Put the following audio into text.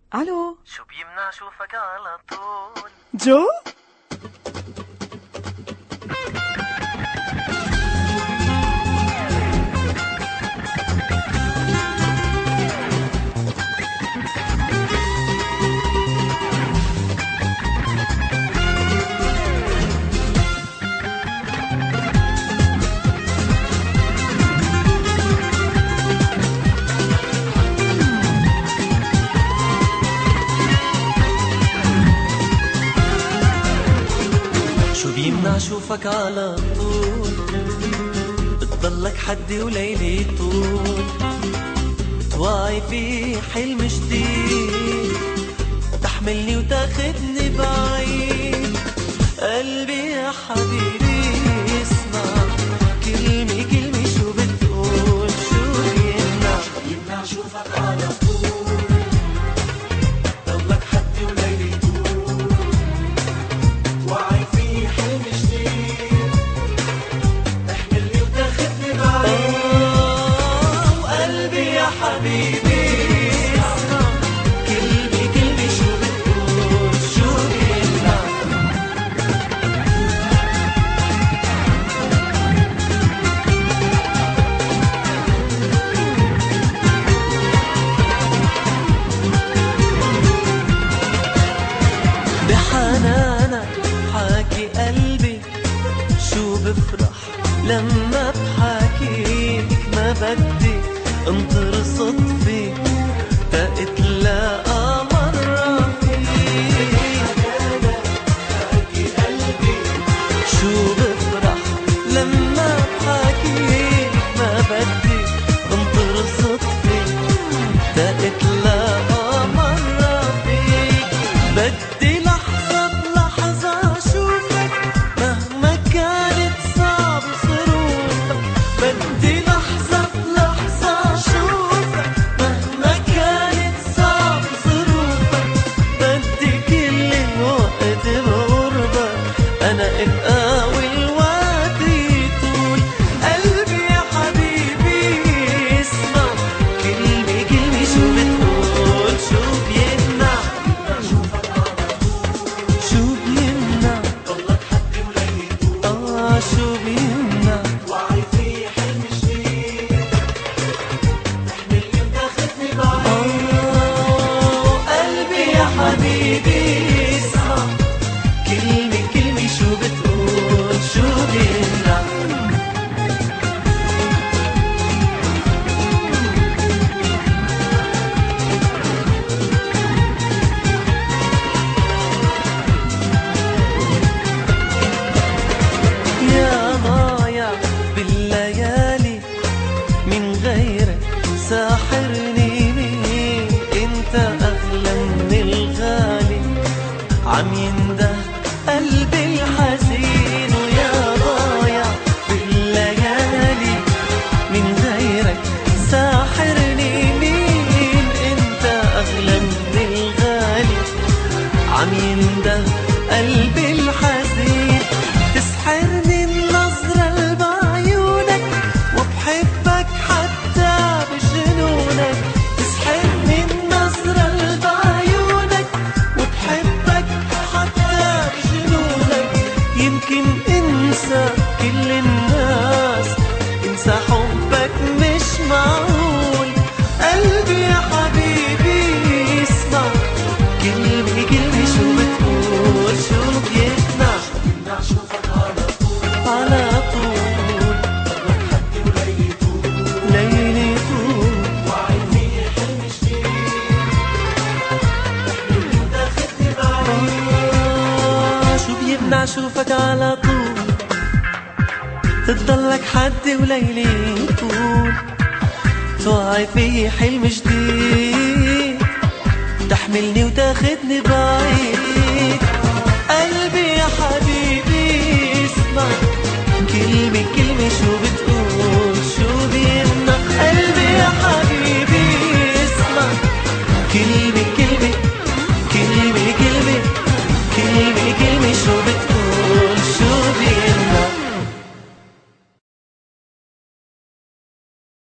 الو، شو بيمنع اشوفك على طول؟ جو شو بيمنع اشوفك على طول؟ بتضلك حدي وليلي طول، بتوعي في حلم جديد، تحملني وتاخدني بعيد. قلبي يا حبيبي اسمع كلمة كلمة، شو بتقول؟ شو بيمنع اشوفك على طول؟ بتضلك حدي وليلي طول، وعي في حلم جديد، تحملني وتاخدني بعيد. وقلبي يا حبيبي اسمع كلمة كلمة، شو بتقول؟ شو بيمنع؟ بحنانك حاكي قلبي، شو بفرح لما بحاكيك. ما بدي انطر صدفي تتلاقى مرة فيك. حاكي قلبي شو بفرح لما بحاكيك. ما بدي انطر صدفي تتلاقى مرة فيك. بدي لحظة بلحظة أشوفك مهما كانت صعب ظروفك. بدي لحظة بلحظة أشوفك مهما كانت صعب ظروفك. بدي كل الوقت بقربك أنا أبقى والوقت يطول. قلبي يا حبيبي اسمع كلمة كلمة، شو بتقول؟ شو بيمنع شو بيمنع ضلك حدي وليلي طول؟ شو بيمنع وعي في حلم جديد، تحملني وتاخدني بعيد. قلبي يا حبيبي اسمع كلمة كلمة، شو بتقول؟ شو بيمنع؟ يا ضايع بالليالي من غيرك ساحرني مين. انت اغلى من الغالي، عم ينده قلبي الحزين. ويا ضايع بالليالي من غيرك ساحرني مين. انت اغلى من الغالي، عم ينده قلبي الحزين. تسحرني النظرة بعيونك وبحبك حتى بجنونك. تسحرني النظرة بعيونك وبحبك حتى بجنونك. يمكن انسى كل الناس، انسى حبك مش معقول. قلبي يا حبيبي اسمع كلمة كلمة، شو بتقول؟ شو بيمنع اشوفك على طول؟ على طول ضلك حدي وليلي طول، ليلي طول، وعي في حلم جديد، تحملني وتاخدني بعيد. شو بيمنع اشوفك على طول؟ تضلك حدي وليلي طول، توعي في حلم جديد، تحملني وتاخدني بعيد. قلبي يا حبيبي اسمع كلمة كلمة، شو بتقول؟ شو بيمنع؟ قلبي يا حبيبي اسمع كلمة كلمة.